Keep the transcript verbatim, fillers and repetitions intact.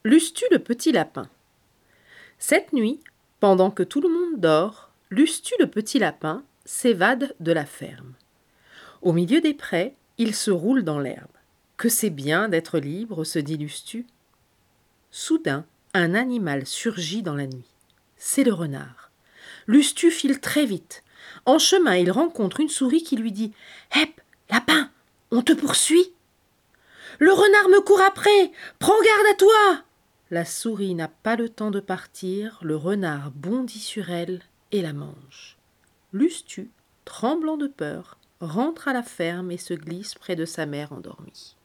Lustu le petit lapin. Cette nuit, pendant que tout le monde dort, Lustu le petit lapin s'évade de la ferme. Au milieu des prés, il se roule dans l'herbe. Que c'est bien d'être libre, se dit Lustu. Soudain, un animal surgit dans la nuit. C'est le renard. Lustu file très vite. En chemin, il rencontre une souris qui lui dit « Hep, lapin, on te poursuit !»« Le renard me court après, prends garde à toi !» La souris n'a pas le temps de partir, le renard bondit sur elle et la mange. Lustu, tremblant de peur, rentre à la ferme et se glisse près de sa mère endormie.